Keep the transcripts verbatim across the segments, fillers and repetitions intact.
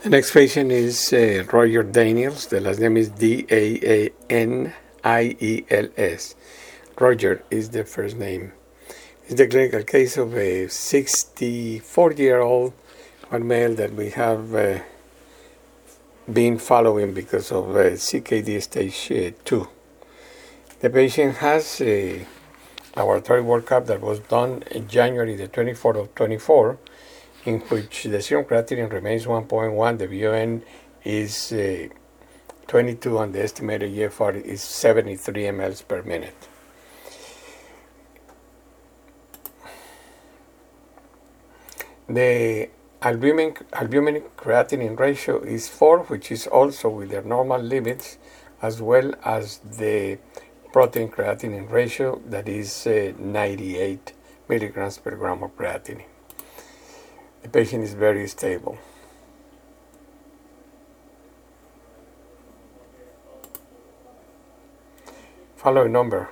The next patient is uh, Roger Daniels. The last name is D A A N I E L S. Roger is the first name. It's the clinical case of a sixty-four-year-old one male that we have uh, been following because of uh, C K D stage uh, two. The patient has a laboratory workup that was done in January the twenty-fourth of twenty-four, in which the serum creatinine remains one point one, the V O N is uh, twenty-two, and the estimated G F R is seventy-three milliliters per minute. The albumin, albumin creatinine ratio is four, which is also with their normal limits, as well as the protein creatinine ratio that is uh, ninety-eight milligrams per gram of creatinine. The patient is very stable. Following number.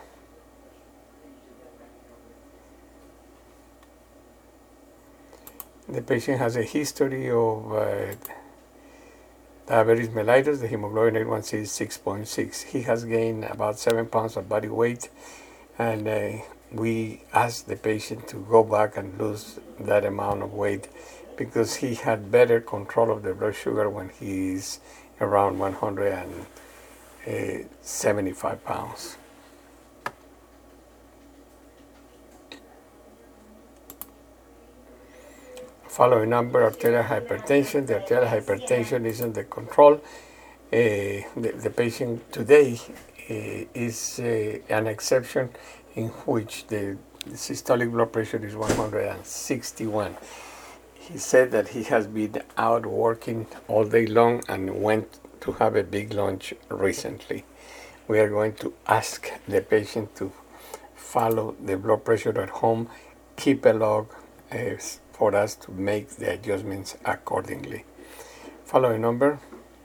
The patient has a history of uh, diabetes mellitus. The hemoglobin A one C is six point six. He has gained about seven pounds of body weight, and uh, we asked the patient to go back and lose that amount of weight because he had better control of the blood sugar when he is around one hundred seventy-five pounds. Following number, arterial hypertension. The arterial hypertension is under control. Uh, the, the patient today uh, is uh, an exception in which the, the systolic blood pressure is one hundred sixty-one. He said that he has been out working all day long and went to have a big lunch recently. We are going to ask the patient to follow the blood pressure at home, keep a log, uh, for us to make the adjustments accordingly. Following number.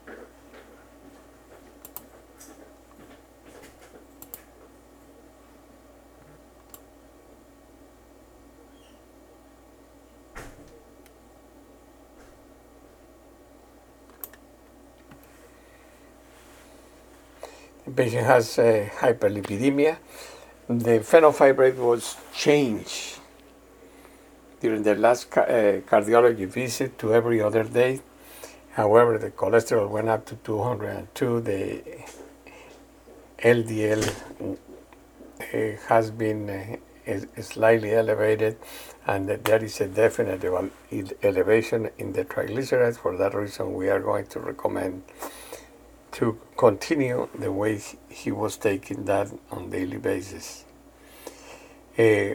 The patient has uh, hyperlipidemia. The phenolphthalein was changed during the last ca uh, cardiology visit to every other day. However, the cholesterol went up to two hundred two. The L D L uh, has been uh, slightly elevated, and that there is a definite elevation in the triglycerides. For that reason, we are going to recommend to continue the way he was taking that on a daily basis. Uh,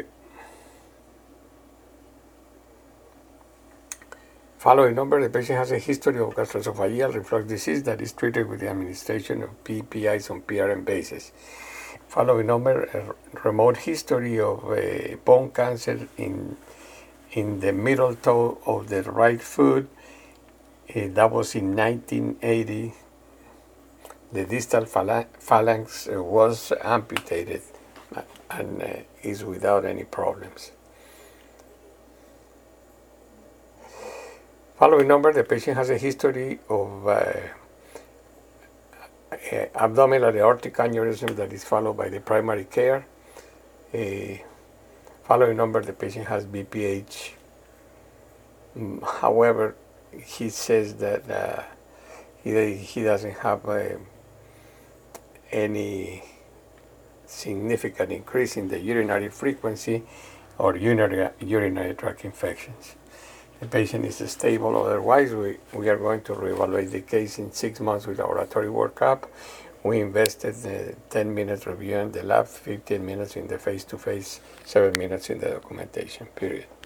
Following number, the patient has a history of gastroesophageal reflux disease that is treated with the administration of P P Is on P R M basis. Following number, a remote history of uh, bone cancer in in the middle toe of the right foot. Uh, that was in nineteen eighty. The distal phalanx uh, was amputated and uh, is without any problems. Following number, the patient has a history of uh, uh, abdominal aortic aneurysm that is followed by the primary care. Uh, following number, the patient has B P H. Um, however, he says that uh, he, he doesn't have uh, any significant increase in the urinary frequency or urinary, urinary tract infections. The patient is stable. Otherwise, we, we are going to reevaluate the case in six months with laboratory workup. We invested uh, ten minutes review in the lab, fifteen minutes in the face-to-face, seven minutes in the documentation, period.